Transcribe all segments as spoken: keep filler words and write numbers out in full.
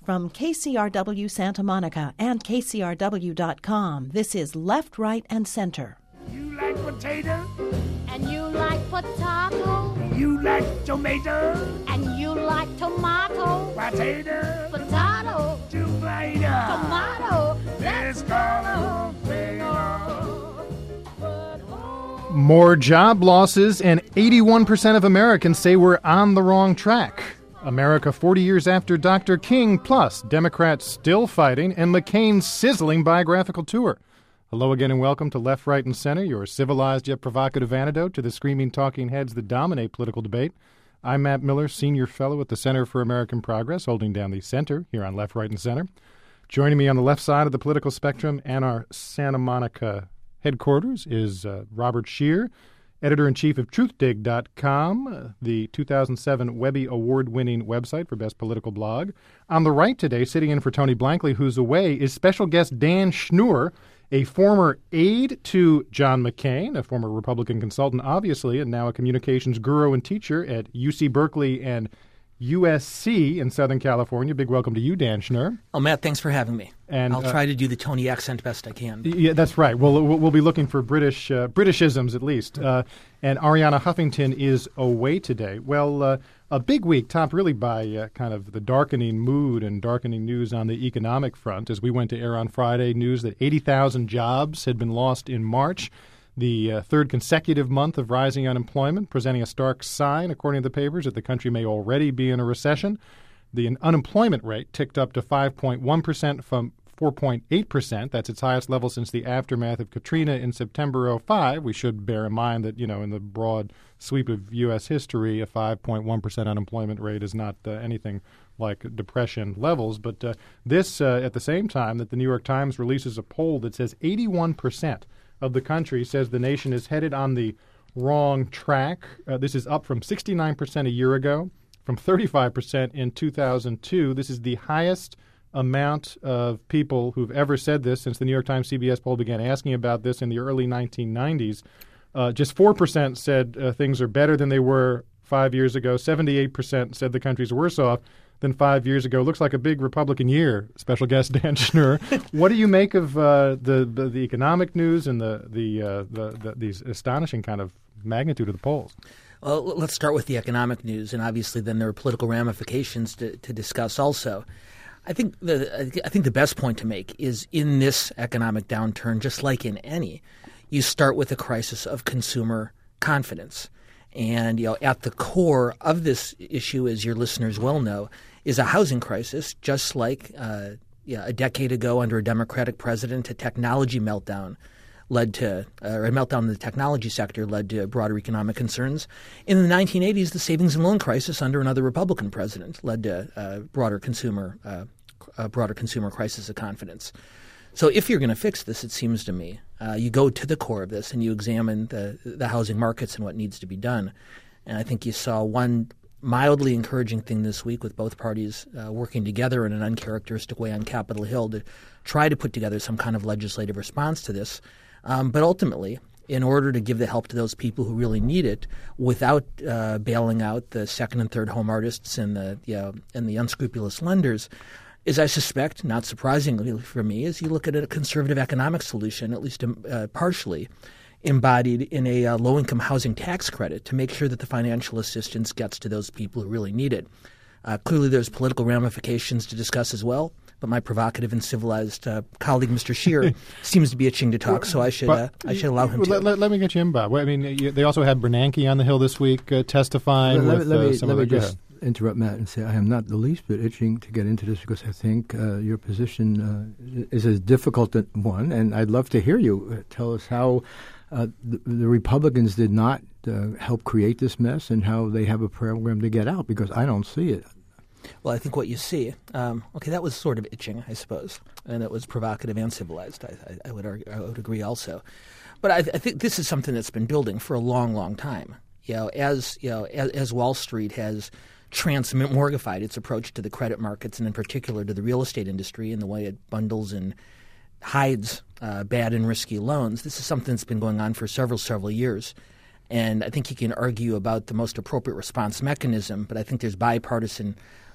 from K C R W Santa Monica and K C R W dot com. This is Left, Right, and Center. You like potato? And you like potato? You like tomato? And you like tomato? Potato? Potato? Tomato? Tomato? Let's go. More job losses, and eighty-one percent of Americans say we're on the wrong track. America forty years after Doctor King, plus Democrats still fighting, and McCain's sizzling biographical tour. Hello again and welcome to Left, Right, and Center, your civilized yet provocative antidote to the screaming talking heads that dominate political debate. I'm Matt Miller, Senior Fellow at the Center for American Progress, holding down the center here on Left, Right, and Center. Joining me on the left side of the political spectrum and our Santa Monica headquarters is uh, Robert Scheer, editor-in-chief of truth dig dot com, uh, the two thousand seven Webby Award-winning website for best political blog. On the right today, sitting in for Tony Blankley, who's away, is special guest Dan Schnur, a former aide to John McCain, a former Republican consultant, obviously, and now a communications guru and teacher at U C Berkeley and U S C in Southern California. Big welcome to you, Dan Schnur. Oh, Matt, thanks for having me. And I'll uh, try to do the Tony accent best I can. Yeah, that's right. We'll we'll be looking for British uh, Britishisms at least. Uh, and Arianna Huffington is away today. Well, uh, a big week, topped really by uh, kind of the darkening mood and darkening news on the economic front. As we went to air on Friday, news that eighty thousand jobs had been lost in March. The uh, third consecutive month of rising unemployment, presenting a stark sign, according to the papers, that the country may already be in a recession. The unemployment rate ticked up to five point one percent from four point eight percent. That's its highest level since the aftermath of Katrina in September oh five. We should bear in mind that, you know, in the broad sweep of U S history, a five point one percent unemployment rate is not uh, anything like depression levels. But uh, this, uh, at the same time that the New York Times releases a poll that says eighty-one percent of the country says the nation is headed on the wrong track. Uh, this is up from sixty-nine percent a year ago, from thirty-five percent in two thousand two. This is the highest amount of people who've ever said this since the New York Times C B S poll began asking about this in the early nineteen nineties. Uh, just four percent said uh, things are better than they were five years ago. seventy-eight percent said the country's worse off than five years ago. Looks like a big Republican year. Special guest Dan Schnur. What do you make of uh, the, the the economic news and the the, uh, the the these astonishing kind of magnitude of the polls? Well, let's start with the economic news, and obviously then there are political ramifications to, to discuss also. I think the I think the best point to make is in this economic downturn, just like in any, you start with a crisis of consumer confidence. And, you know, at the core of this issue, as your listeners well know, is a housing crisis, just like uh, yeah, a decade ago under a Democratic president, a technology meltdown led to uh, – or a meltdown in the technology sector led to broader economic concerns. In the nineteen eighties, the savings and loan crisis under another Republican president led to uh, broader consumer uh, a broader consumer crisis of confidence. So if you're going to fix this, it seems to me, uh, you go to the core of this and you examine the the housing markets and what needs to be done. And I think you saw one mildly encouraging thing this week with both parties uh, working together in an uncharacteristic way on Capitol Hill to try to put together some kind of legislative response to this. Um, but ultimately, in order to give the help to those people who really need it without uh, bailing out the second and third home artists and the you know, and the unscrupulous lenders, is I suspect, not surprisingly for me, is you look at a conservative economic solution, at least uh, partially, embodied in a uh, low-income housing tax credit to make sure that the financial assistance gets to those people who really need it. Uh, clearly there's political ramifications to discuss as well, but my provocative and civilized uh, colleague, Mister Scheer, seems to be itching to talk, so I should uh, I should allow him to. Let, let, let me get you in, Bob. I mean, you, they also had Bernanke on the Hill this week uh, testifying let, with let, let uh, me, some let of the me just interrupt Matt and say I am not the least bit itching to get into this because I think uh, your position uh, is a difficult one, and I'd love to hear you tell us how uh, the, the Republicans did not uh, help create this mess and how they have a program to get out, because I don't see it. Well, I think what you see, um, okay, that was sort of itching, I suppose, and it was provocative and civilized. I, I, I would argue, I would agree also, but I, I think this is something that's been building for a long, long time. You know, as you know, as, as Wall Street has transmorgified its approach to the credit markets and in particular to the real estate industry and the way it bundles and hides uh, bad and risky loans. This is something that's been going on for several, several years. And I think you can argue about the most appropriate response mechanism, but I think there's bipartisan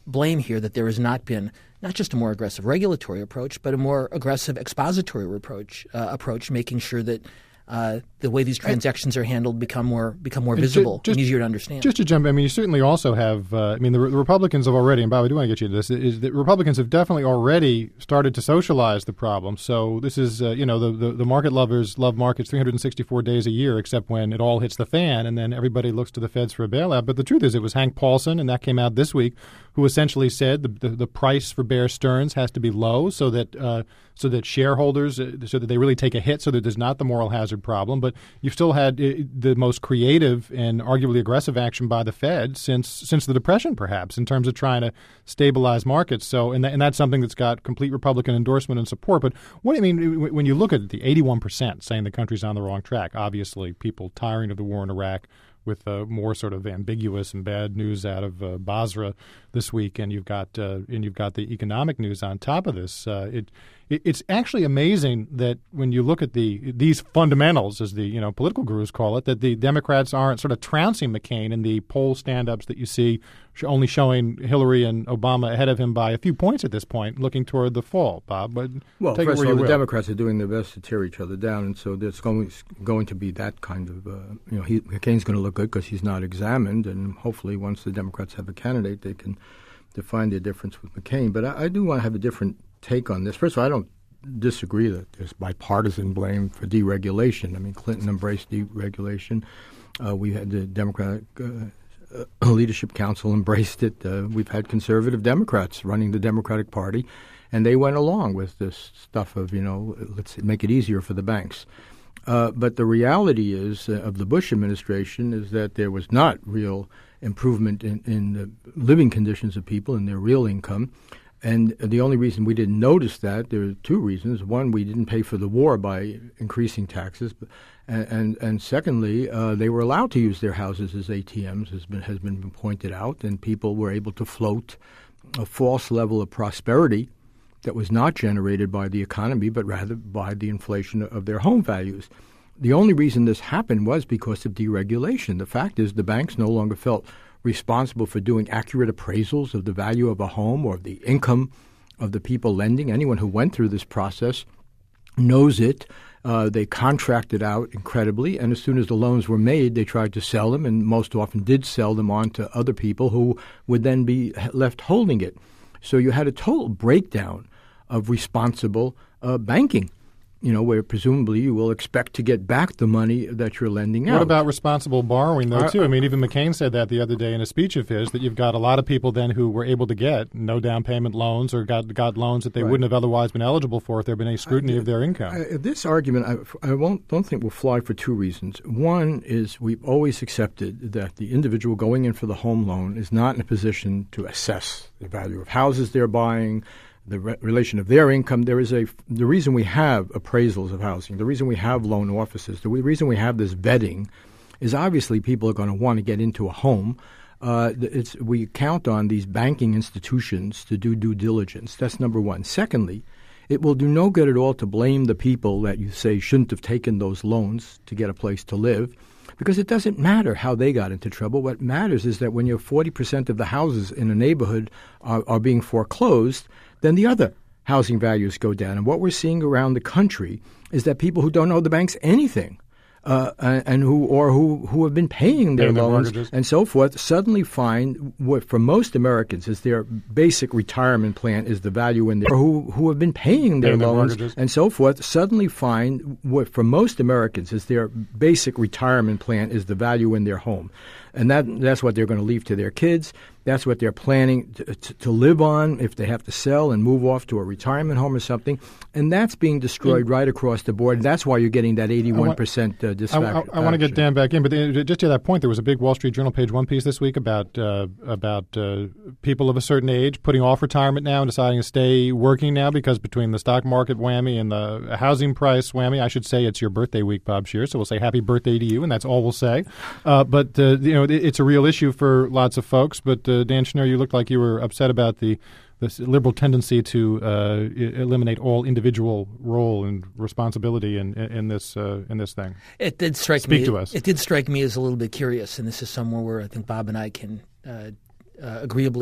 blame here that there has not been not just a more aggressive regulatory approach, but a more aggressive expository approach, uh, approach, making sure that Uh, the way these transactions are handled become more become more visible just, and easier to understand. Just to jump, I mean, you certainly also have. Uh, I mean, the, the Republicans have already, and Bob, I do want to get you to this. Is that Republicans have definitely already started to socialize the problem. So this is, uh, you know, the, the the market lovers love markets three hundred sixty-four days a year, except when it all hits the fan, and then everybody looks to the Feds for a bailout. But the truth is, it was Hank Paulson, and that came out this week, who essentially said the the, the price for Bear Stearns has to be low, so that uh, so that shareholders, uh, so that they really take a hit, so that there's not the moral hazard problem. But you've still had uh, the most creative and arguably aggressive action by the Fed since since the Depression, perhaps, in terms of trying to stabilize markets. So, and, th- and that's something that's got complete Republican endorsement and support. But what I mean, when you look at the eighty-one percent saying the country's on the wrong track, obviously people tiring of the war in Iraq, with uh, more sort of ambiguous and bad news out of uh, Basra this week, and you've got uh, and you've got the economic news on top of this. Uh, it, it it's actually amazing that when you look at the these fundamentals, as the you know political gurus call it, that the Democrats aren't sort of trouncing McCain in the poll stand-ups that you see, only showing Hillary and Obama ahead of him by a few points at this point, looking toward the fall. Bob, but well, take first it where of all, you the will. Democrats are doing their best to tear each other down, and so there's going going to be that kind of uh, you know he, McCain's going to look good because he's not examined, and hopefully once the Democrats have a candidate, they can define their difference with McCain. But I, I do want to have a different take on this. First of all, I don't disagree that there's bipartisan blame for deregulation. I mean, Clinton embraced deregulation. Uh, we had the Democratic uh, uh, Leadership Council embraced it. Uh, we've had conservative Democrats running the Democratic Party, and they went along with this stuff of, you know, let's make it easier for the banks. Uh, but the reality is uh, of the Bush administration is that there was not real improvement in, in the living conditions of people and their real income. And the only reason we didn't notice that, there are two reasons. One, we didn't pay for the war by increasing taxes. And, and, and secondly, uh, they were allowed to use their houses as A T Ms, has been, has been pointed out, and people were able to float a false level of prosperity that was not generated by the economy, but rather by the inflation of their home values. The only reason this happened was because of deregulation. The fact is the banks no longer felt responsible for doing accurate appraisals of the value of a home or of the income of the people lending. Anyone who went through this process knows it. Uh, they contracted out incredibly, and as soon as the loans were made, they tried to sell them, and most often did sell them on to other people who would then be left holding it. So you had a total breakdown of responsible uh, banking, you know, where presumably you will expect to get back the money that you're lending out. What about responsible borrowing, though, Uh, too? I mean, even McCain said that the other day in a speech of his, that you've got a lot of people then who were able to get no down payment loans or got got loans that they Right. wouldn't have otherwise been eligible for if there had been any scrutiny I, of their income. I, this argument, I, I won't, don't think will fly for two reasons. One is we've always accepted that the individual going in for the home loan is not in a position to assess the value of houses they're buying, the re- relation of their income. There is a the reason we have appraisals of housing, the reason we have loan officers, the reason we have this vetting is obviously people are going to want to get into a home. Uh, it's we count on these banking institutions to do due diligence. That's number one. Secondly, it will do no good at all to blame the people that you say shouldn't have taken those loans to get a place to live, because it doesn't matter how they got into trouble. What matters is that when you're forty percent of the houses in a neighborhood are, are being foreclosed, then the other housing values go down. And what we're seeing around the country is that people who don't owe the banks anything uh, and who or who, who have been paying their Paying their loans mortgages. and so forth suddenly find what for most Americans is their basic retirement plan is the value in their or who, who have been paying their Paying their loans mortgages. and so forth suddenly find what for most Americans is their basic retirement plan is the value in their home. And that that's what they're going to leave to their kids. That's what they're planning to, to, to live on if they have to sell and move off to a retirement home or something. And that's being destroyed right across the board. And that's why you're getting that eighty-one percent uh, I, dissatisfaction. I, I want to get Dan back in, but the, just to that point, there was a big Wall Street Journal page one piece this week about uh, about uh, people of a certain age putting off retirement now and deciding to stay working now because between the stock market whammy and the housing price whammy, I should say it's your birthday week, Bob Scheer, so we'll say happy birthday to you, and that's all we'll say. Uh, but uh, you know, it, it's a real issue for lots of folks. But uh, Dan Schneier, you looked like you were upset about the this liberal tendency to uh, I- eliminate all individual role and responsibility in in, in this uh, in this thing. It did strike Speak me. to us. It did strike me as a little bit curious, and this is somewhere where I think Bob and I can uh, uh, agreeably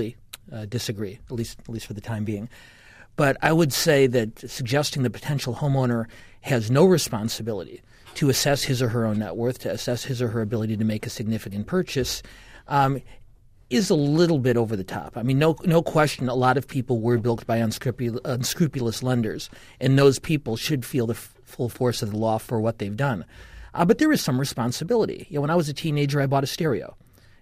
uh, disagree, at least at least for the time being. But I would say that suggesting the potential homeowner has no responsibility to assess his or her own net worth, to assess his or her ability to make a significant purchase, um, is a little bit over the top. I mean, no no question, a lot of people were bilked by unscrupulous, unscrupulous lenders, and those people should feel the f- full force of the law for what they've done. Uh, but there is some responsibility. You know, when I was a teenager, I bought a stereo.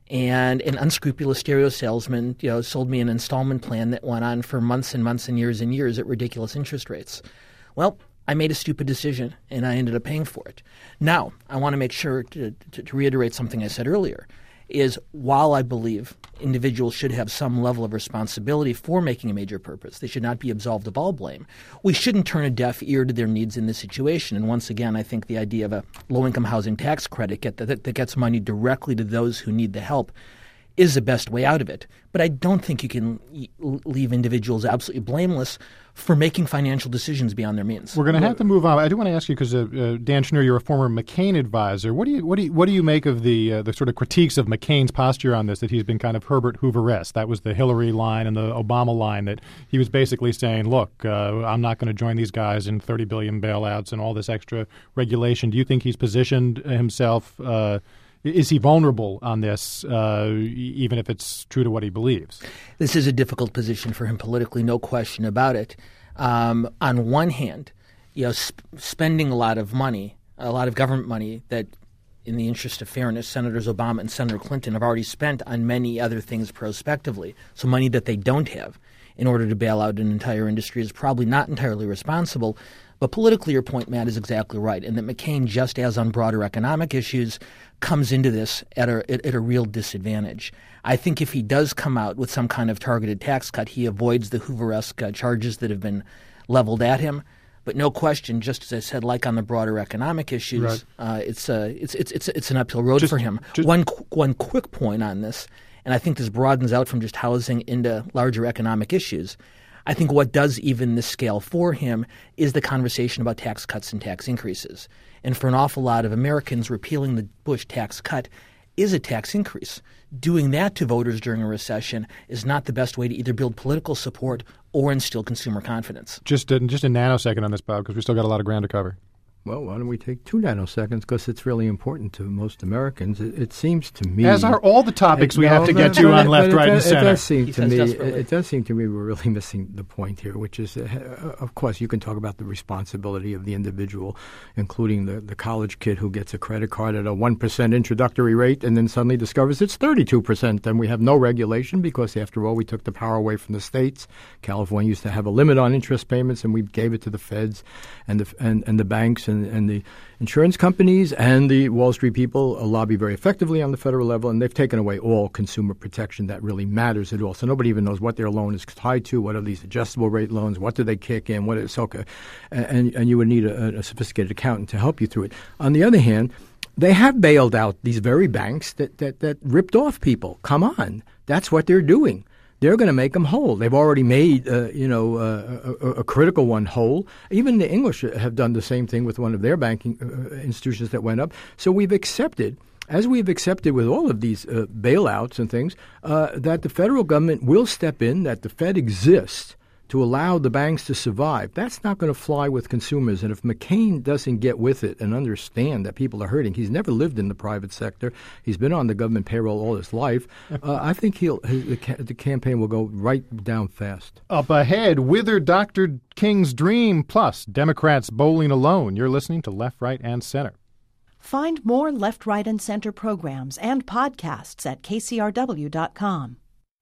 And an unscrupulous stereo salesman, you know, sold me an installment plan that went on for months and months and years and years at ridiculous interest rates. Well, I made a stupid decision, and I ended up paying for it. Now, I want to make sure to, to, to reiterate something I said earlier, is while I believe individuals should have some level of responsibility for making a major purpose, they should not be absolved of all blame, we shouldn't turn a deaf ear to their needs in this situation. And once again, I think the idea of a low-income housing tax credit get, that, that gets money directly to those who need the help is the best way out of it. But I don't think you can leave individuals absolutely blameless for making financial decisions beyond their means. We're going to have to move on. I do want to ask you, because uh, uh, Dan Schnur, you're a former McCain advisor. What do you what do you, what do you make of the uh, the sort of critiques of McCain's posture on this? That he's been kind of Herbert Hoover-esque. That was the Hillary line and the Obama line. That he was basically saying, "Look, uh, I'm not going to join these guys in thirty billion bailouts and all this extra regulation." Do you think he's positioned himself? Uh, Is he vulnerable on this, uh, even if it's true to what he believes? This is a difficult position for him politically, no question about it. Um, on one hand, you know, sp- spending a lot of money, a lot of government money that, in the interest of fairness, Senators Obama and Senator Clinton have already spent on many other things prospectively. So money that they don't have in order to bail out an entire industry is probably not entirely responsible. But politically, your point, Matt, is exactly right, and that McCain, just as on broader economic issues, comes into this at a, at a real disadvantage. I think if he does come out with some kind of targeted tax cut, he avoids the Hoover-esque uh, charges that have been leveled at him. But no question, just as I said, like on the broader economic issues, right. uh, it's, uh, it's it's it's it's an uphill road just, for him. Just, one qu- one quick point on this, and I think this broadens out from just housing into larger economic issues. I think what does even this scale for him is the conversation about tax cuts and tax increases. And for an awful lot of Americans, repealing the Bush tax cut is a tax increase. Doing that to voters during a recession is not the best way to either build political support or instill consumer confidence. Just a, just a nanosecond on this, Bob, because we still got a lot of ground to cover. Well, why don't we take two nanoseconds, because it's really important to most Americans. It, it seems to me, as are all the topics it, we no, have to no, get no, to no, on no, left, it right, does, and center. It does seem He to says me. desperately. It, it does seem to me we're really missing the point here, which is, uh, of course, you can talk about the responsibility of the individual, including the, the college kid who gets a credit card at a one percent introductory rate and then suddenly discovers it's thirty-two percent. And we have no regulation because, after all, we took the power away from the states. California used to have a limit on interest payments, and we gave it to the feds and the and, and the banks and, and the insurance companies and the Wall Street people lobby very effectively on the federal level, and they've taken away all consumer protection that really matters at all. So nobody even knows what their loan is tied to. What are these adjustable rate loans? What do they kick in? What is so? And and you would need a, a sophisticated accountant to help you through it. On the other hand, they have bailed out these very banks that that, that ripped off people. Come on, that's what they're doing. They're going to make them whole. They've already made, uh, you know, uh, a, a critical one whole. Even the English have done the same thing with one of their banking uh, institutions that went up. So we've accepted, as we've accepted with all of these uh, bailouts and things, uh, that the federal government will step in, that the Fed exists to allow the banks to survive. That's not going to fly with consumers. And if McCain doesn't get with it and understand that people are hurting, he's never lived in the private sector. He's been on the government payroll all his life. Uh, I think he'll his, the, ca- the campaign will go right down fast. Up ahead, withered Doctor King's dream, plus Democrats bowling alone. You're listening to Left, Right, and Center. Find more Left, Right, and Center programs and podcasts at K C R W dot com.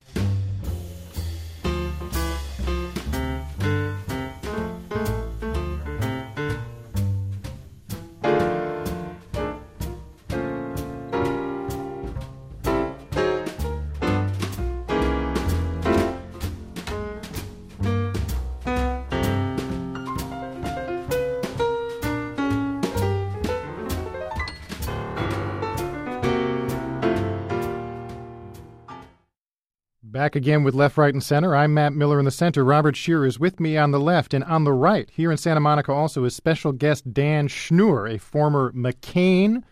Back again with Left, Right, and Center. I'm Matt Miller in the center. Robert Scheer is with me on the left, and on the right, here in Santa Monica also, is special guest Dan Schnur, a former McCain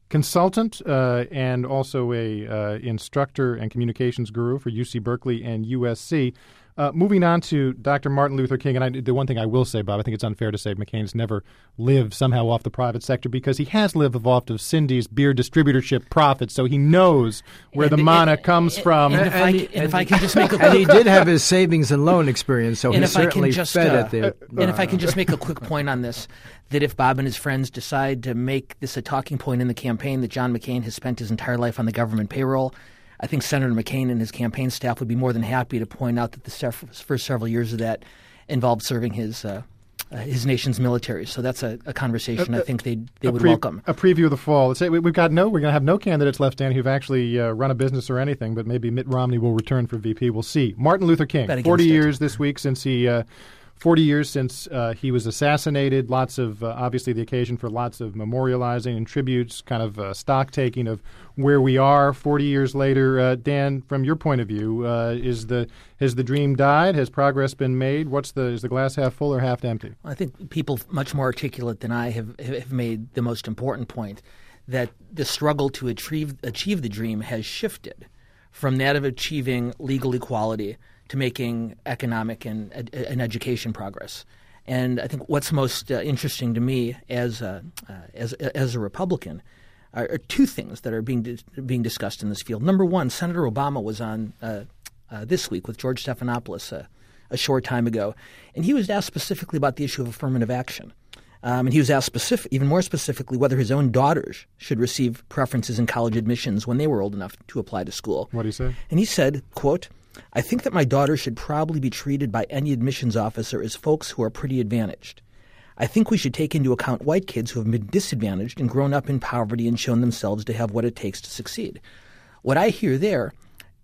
consultant uh, and also a uh, instructor and communications guru for U C Berkeley and U S C. Uh, moving on to Doctor Martin Luther King, and I, the one thing I will say, Bob, I think it's unfair to say McCain's never lived somehow off the private sector because he has lived off of Cindy's beer distributorship profits, so he knows where And- the mana and- comes and- from. And if, I, And- c- and if and- I can just make a And he quick, did have his savings and loan experience, so and he if I can certainly just, fed uh, it there. and if I can just make a quick point on this, that if Bob and his friends decide to make this a talking point in the campaign that John McCain has spent his entire life on the government payroll, I think Senator McCain and his campaign staff would be more than happy to point out that the sef- first several years of that involved serving his uh, uh, his nation's military. So that's a, a conversation I think they they a would pre- welcome. A preview of the fall. Let's say we, we've got no, we're going to have no candidates left, Dan, who've actually uh, run a business or anything, but maybe Mitt Romney will return for V P. We'll see. Martin Luther King, Bet against forty it. years this week since he, uh, forty years since uh, he was assassinated. Lots of, uh, obviously, the occasion for lots of memorializing and tributes, kind of uh, stock taking of where we are forty years later. Uh, Dan, from your point of view, uh, is the has the dream died? Has progress been made? What's the is the glass half full or half empty? I think people much more articulate than I have, have made the most important point, that the struggle to achieve achieve the dream has shifted from that of achieving legal equality to making economic and, and education progress. And I think what's most uh, interesting to me as a, uh, as as a Republican are, are two things that are being dis- being discussed in this field. Number one, Senator Obama was on uh, uh, this week with George Stephanopoulos uh, a short time ago, and he was asked specifically about the issue of affirmative action. Um, and he was asked specific, even more specifically whether his own daughters should receive preferences in college admissions when they were old enough to apply to school. What do you say? And he said, quote, "I think that my daughter should probably be treated by any admissions officer as folks who are pretty advantaged. I think we should take into account white kids who have been disadvantaged and grown up in poverty and shown themselves to have what it takes to succeed." What I hear there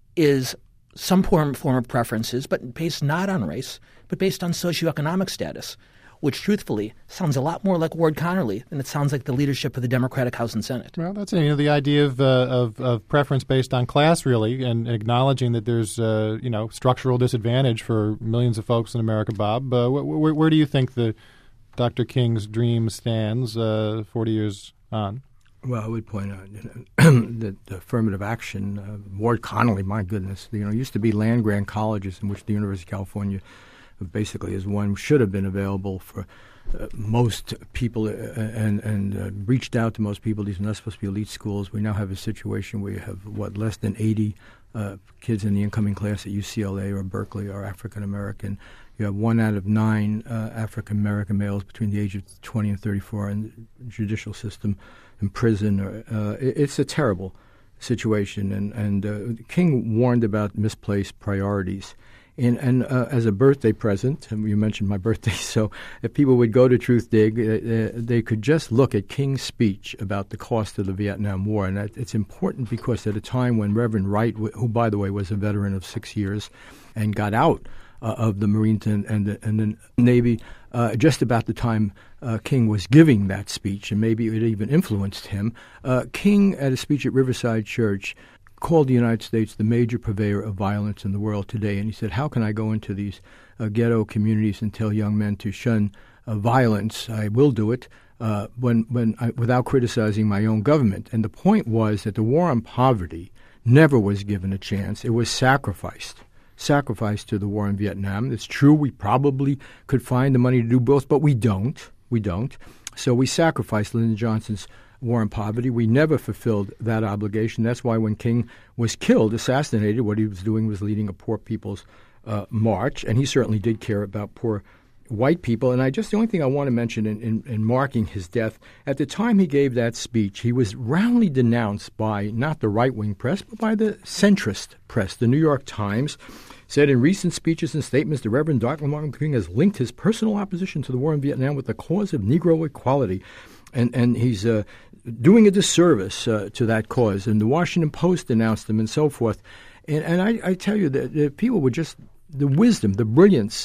is some form, form of preferences, but based not on race, but based on socioeconomic status, which truthfully sounds a lot more like Ward Connerly than it sounds like the leadership of the Democratic House and Senate. Well, that's you know the idea of uh, of, of preference based on class, really, and acknowledging that there's uh, you know structural disadvantage for millions of folks in America. Bob, uh, wh- wh- where do you think the Doctor King's dream stands uh, forty years on? Well, I would point out you know, that affirmative action, uh, Ward Connerly, my goodness, you know, used to be land-grant colleges in which the University of California basically is one should have been available for uh, most people uh, and and uh, reached out to most people. These are not supposed to be elite schools. We now have a situation where you have, what, less than eighty uh, kids in the incoming class at U C L A or Berkeley are African-American. You have one out of nine uh, African-American males between the age of twenty and thirty-four in the judicial system, in prison. Or, uh, it, it's a terrible situation. And, and uh, King warned about misplaced priorities. And, and uh, as a birthday present, and you mentioned my birthday, so if people would go to Truth Dig, uh, uh, they could just look at King's speech about the cost of the Vietnam War. And that, it's important because at a time when Reverend Wright, who, by the way, was a veteran of six years and got out uh, of the Marines and, and, the, and the Navy, uh, just about the time uh, King was giving that speech, and maybe it even influenced him, uh, King, at a speech at Riverside Church, called the United States the major purveyor of violence in the world today. And he said, how can I go into these uh, ghetto communities and tell young men to shun uh, violence? I will do it uh, when, when I, without criticizing my own government. And the point was that the war on poverty never was given a chance. It was sacrificed, sacrificed to the war in Vietnam. It's true we probably could find the money to do both, but we don't. We don't. So we sacrificed Lyndon Johnson's war on poverty. We never fulfilled that obligation. That's why when King was killed, assassinated, what he was doing was leading a poor people's uh, march, and he certainly did care about poor white people. And I just the only thing I want to mention in, in, in marking his death, at the time he gave that speech, he was roundly denounced by not the right-wing press, but by the centrist press. The New York Times said in recent speeches and statements, the Reverend Doctor Martin Luther King has linked his personal opposition to the war in Vietnam with the cause of Negro equality. And, and he's uh, doing a disservice uh, to that cause. And the Washington Post denounced him and so forth. And, and I, I tell you that, that people were just, the wisdom, the brilliance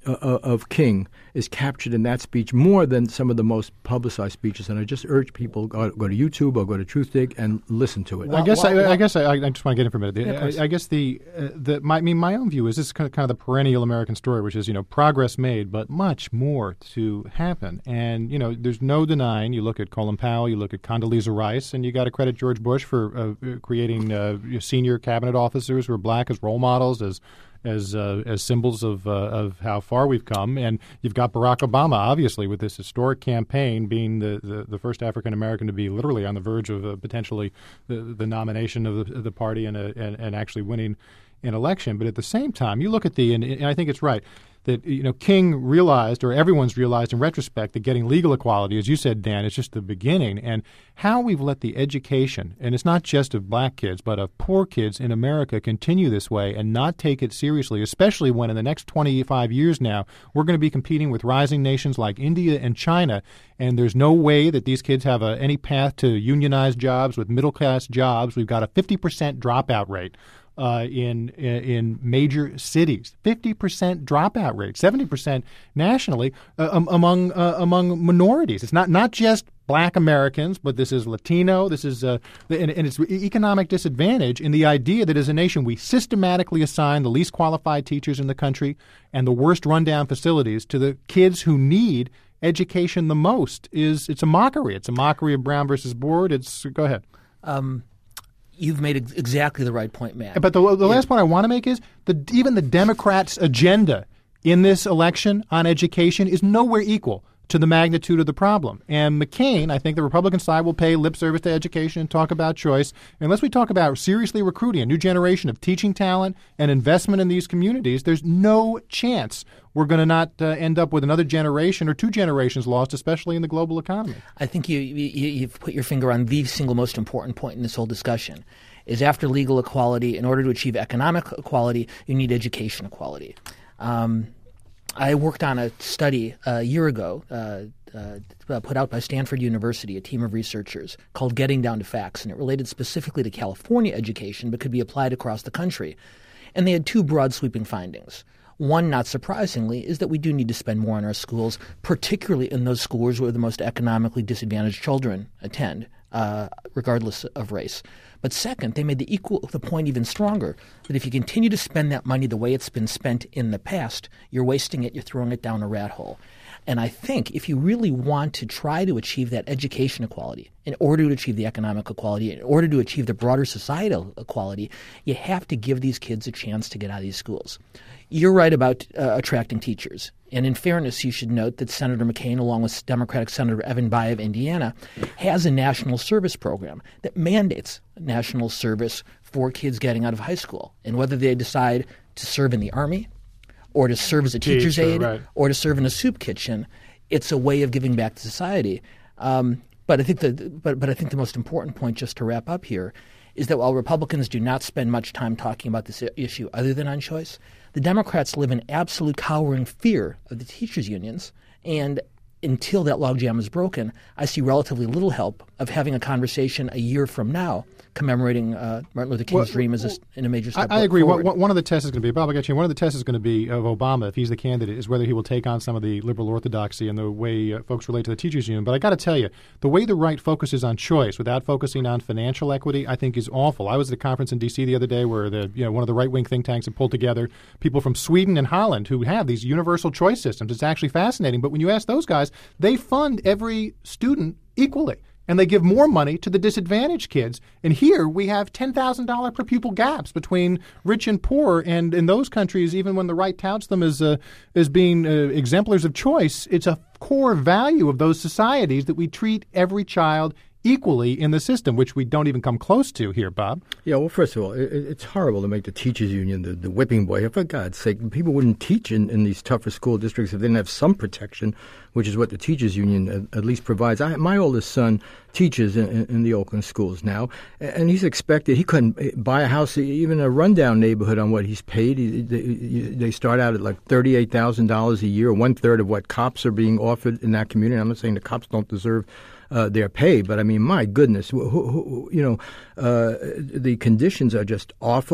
uh, of King is captured in that speech more than some of the most publicized speeches. And I just urge people go, go to YouTube or go to TruthDig and listen to it. I guess well, I, well, I guess I, I just want to get in for a minute. Yeah, I, I guess the uh, the my I mean my own view is this is kind of, kind of the perennial American story, which is you know progress made, but much more to happen. And you know there's no denying. You look at Colin Powell, you look at Condoleezza Rice, and you got to credit George Bush for uh, creating uh, senior cabinet officers who are black as role models, as as uh, as symbols of uh, of how far we've come. And you've got Barack Obama, obviously, with this historic campaign, being the, the, the first African American to be literally on the verge of uh, potentially the, the nomination of the, of the party and, uh, and and actually winning an election. But at the same time, you look at the, and, and I think it's right, that you know King realized, or everyone's realized in retrospect, that getting legal equality, as you said, Dan, is just the beginning. And how we've let the education, and it's not just of black kids, but of poor kids in America, continue this way and not take it seriously, especially when in the next twenty-five years now, we're going to be competing with rising nations like India and China, and there's no way that these kids have a, any path to unionized jobs with middle-class jobs. We've got a fifty percent dropout rate. Uh, in in major cities, fifty percent dropout rate, seventy percent nationally uh, um, among uh, among minorities. It's not not just black Americans, but this is Latino. This is uh, and, and it's economic disadvantage in the idea that as a nation we systematically assign the least qualified teachers in the country and the worst rundown facilities to the kids who need education the most. Is it's a mockery. It's a mockery of Brown versus Board. It's go ahead. Um, You've made ex- exactly the right point, Matt. But the, the last point I want to make is that even the Democrats' agenda in this election on education is nowhere equal to the magnitude of the problem. And McCain, I think the Republican side will pay lip service to education and talk about choice. Unless we talk about seriously recruiting a new generation of teaching talent and investment in these communities, there's no chance we're going to not uh, end up with another generation or two generations lost, especially in the global economy. I think you, you, you've put your finger on the single most important point in this whole discussion, is after legal equality, in order to achieve economic equality, you need education equality. Um, I worked on a study a year ago uh, uh, put out by Stanford University, a team of researchers, called Getting Down to Facts, and it related specifically to California education but could be applied across the country. And they had two broad sweeping findings. One, not surprisingly, is that we do need to spend more on our schools, particularly in those schools where the most economically disadvantaged children attend, uh, regardless of race. But second, they made the equal the point even stronger, that if you continue to spend that money the way it's been spent in the past, you're wasting it, you're throwing it down a rat hole. And I think if you really want to try to achieve that education equality, in order to achieve the economic equality, in order to achieve the broader societal equality, you have to give these kids a chance to get out of these schools. You're right about uh, attracting teachers. And in fairness, you should note that Senator McCain, along with Democratic Senator Evan Bayh of Indiana, has a national service program that mandates national service for kids getting out of high school. And whether they decide to serve in the Army or to serve as a teacher's Teacher, aide right. or to serve in a soup kitchen, it's a way of giving back to society. Um, but I think the but, but I think the most important point, just to wrap up here, is that while Republicans do not spend much time talking about this issue other than on choice, the Democrats live in absolute cowering fear of the teachers' unions. And until that logjam is broken, I see relatively little help of having a conversation a year from now commemorating uh, Martin Luther King's well, dream as a, in a major step I, I agree. forward. One, one of the tests is going to be, Bob, I got you. One of the tests is going to be of Obama, if he's the candidate, is whether he will take on some of the liberal orthodoxy and the way uh, folks relate to the teachers union. But I got to tell you, the way the right focuses on choice without focusing on financial equity, I think is awful. I was at a conference in D C the other day where the you know one of the right-wing think tanks had pulled together people from Sweden and Holland who have these universal choice systems. It's actually fascinating. But when you ask those guys, they fund every student equally. And they give more money to the disadvantaged kids. And here we have ten thousand dollars per pupil gaps between rich and poor. And in those countries, even when the right touts them as uh, as being uh, exemplars of choice, it's a core value of those societies that we treat every child equally in the system, which we don't even come close to here, Bob. Yeah, well, first of all, it, it's horrible to make the teachers union the, the whipping boy. For God's sake, people wouldn't teach in, in these tougher school districts if they didn't have some protection, which is what the teachers union at, at least provides. I, my oldest son teaches in, in the Oakland schools now, and he's expected, he couldn't buy a house, even a rundown neighborhood on what he's paid. He, they, they start out at like thirty-eight thousand dollars a year, one-third of what cops are being offered in that community. I'm not saying the cops don't deserve Uh, their pay, but I mean, my goodness, who, who, you know, uh, the conditions are just awful,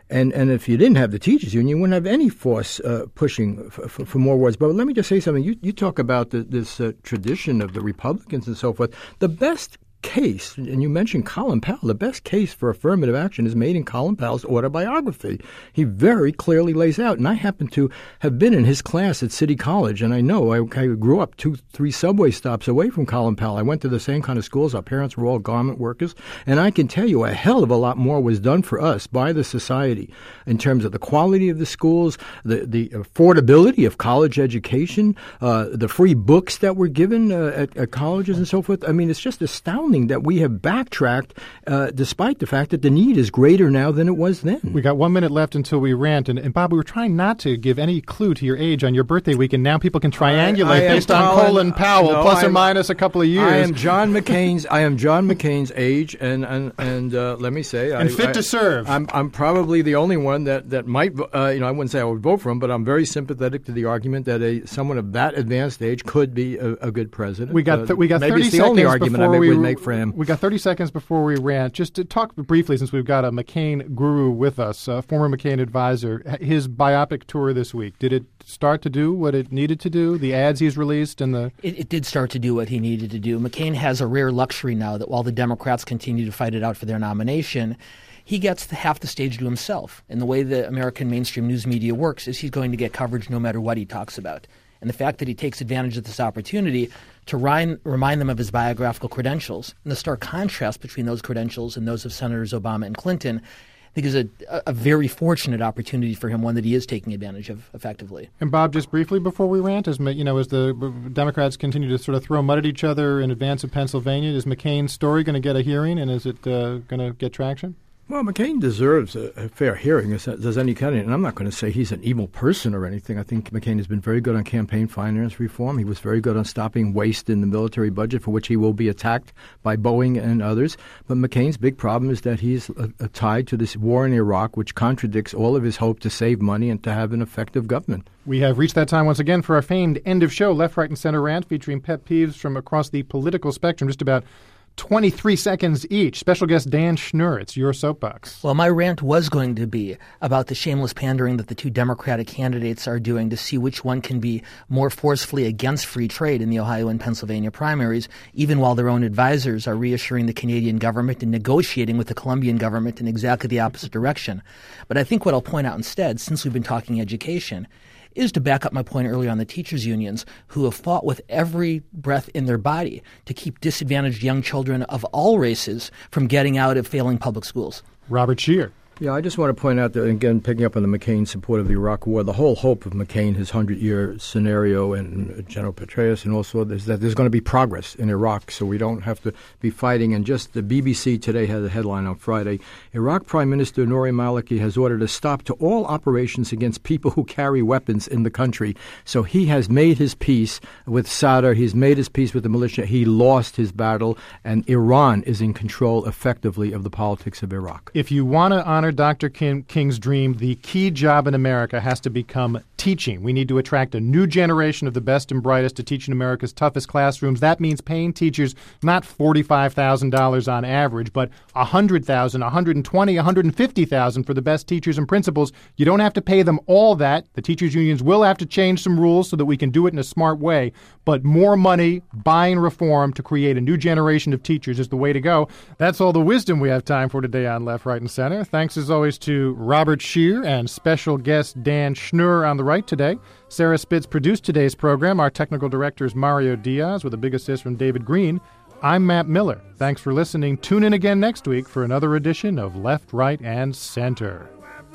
And and if you didn't have the teachers union, you wouldn't have any force uh, pushing for, for, for more wards. But let me just say something. You, you talk about the, this uh, tradition of the Republicans and so forth. The best case, and you mentioned Colin Powell, the best case for affirmative action is made in Colin Powell's autobiography. He very clearly lays out, and I happen to have been in his class at City College, and I know I, I grew up two, three subway stops away from Colin Powell. I went to the same kind of schools. Our parents were all garment workers, and I can tell you a hell of a lot more was done for us by the society in terms of the quality of the schools, the, the affordability of college education, uh, the free books that were given uh, at, at colleges and so forth. I mean, it's just astounding that we have backtracked uh, despite the fact that the need is greater now than it was then. We got one minute left until we rant. And, and Bob, we were trying not to give any clue to your age on your birthday week, and now people can triangulate I, I based on Colin, Colin Powell, no, plus I'm, or minus a couple of years. I am John McCain's I am John McCain's age, and and, and uh, let me say, and I, fit I, to serve. I'm I'm probably the only one that, that might, uh, you know, I wouldn't say I would vote for him, but I'm very sympathetic to the argument that a someone of that advanced age could be a, a good president. We got th- we got uh, maybe thirty it's the seconds only argument I before we would make for him. We got thirty seconds before we rant. Just to talk briefly, since we've got a McCain guru with us, a former McCain advisor, his biopic tour this week, did it start to do what it needed to do? The ads he's released and the... It, it did start to do what he needed to do. McCain has a rare luxury now that while the Democrats continue to fight it out for their nomination, he gets the, half the stage to himself. And the way the American mainstream news media works is he's going to get coverage no matter what he talks about. And the fact that he takes advantage of this opportunity to remind, remind them of his biographical credentials and the stark contrast between those credentials and those of Senators Obama and Clinton, I think is a, a very fortunate opportunity for him, one that he is taking advantage of effectively. And Bob, just briefly before we rant, as you know, as the Democrats continue to sort of throw mud at each other in advance of Pennsylvania, is McCain's story going to get a hearing, and is it uh, going to get traction? Well, McCain deserves a, a fair hearing, as does any candidate. And I'm not going to say he's an evil person or anything. I think McCain has been very good on campaign finance reform. He was very good on stopping waste in the military budget, for which he will be attacked by Boeing and others. But McCain's big problem is that he's uh, uh, tied to this war in Iraq, which contradicts all of his hope to save money and to have an effective government. We have reached that time once again for our famed end of show, Left, Right, and Center rant, featuring pet peeves from across the political spectrum, just about twenty-three seconds each. Special guest Dan Schnur, it's your soapbox. Well, my rant was going to be about the shameless pandering that the two Democratic candidates are doing to see which one can be more forcefully against free trade in the Ohio and Pennsylvania primaries, even while their own advisors are reassuring the Canadian government and negotiating with the Colombian government in exactly the opposite direction. But I think what I'll point out instead, since we've been talking education, is to back up my point earlier on the teachers' unions who have fought with every breath in their body to keep disadvantaged young children of all races from getting out of failing public schools. Robert Scheer. Yeah, I just want to point out that, again, picking up on the McCain support of the Iraq War, the whole hope of McCain, his hundred-year scenario, and General Petraeus, and also is that there's going to be progress in Iraq, so we don't have to be fighting. And just the B B C today had a headline on Friday, Iraq Prime Minister Nouri Maliki has ordered a stop to all operations against people who carry weapons in the country. So he has made his peace with Sadr. He's made his peace with the militia. He lost his battle, and Iran is in control effectively of the politics of Iraq. If you want to honor Doctor King, King's dream, the key job in America has to become teaching. We need to attract a new generation of the best and brightest to teach in America's toughest classrooms. That means paying teachers not forty-five thousand dollars on average, but one hundred thousand dollars, one hundred twenty thousand dollars, one hundred fifty thousand dollars for the best teachers and principals. You don't have to pay them all that. The teachers' unions will have to change some rules so that we can do it in a smart way. But more money, buying reform to create a new generation of teachers is the way to go. That's all the wisdom we have time for today on Left, Right, and Center. Thanks as always to Robert Scheer and special guest Dan Schnur on the right today. Sarah Spitz produced today's program. Our technical director is Mario Diaz with a big assist from David Green. I'm Matt Miller. Thanks for listening. Tune in again next week for another edition of Left, Right, and Center.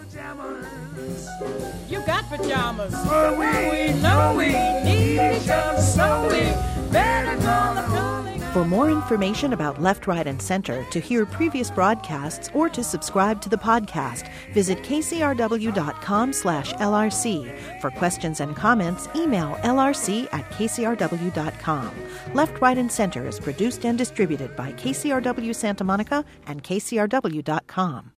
You got pajamas. Oh, we know we need each other, so we better call the calling. For more information about Left, Right, and Center, to hear previous broadcasts, or to subscribe to the podcast, visit kcrw.com slash LRC. For questions and comments, email lrc at kcrw dot com. Left, Right, and Center is produced and distributed by K C R W Santa Monica and K C R W dot com.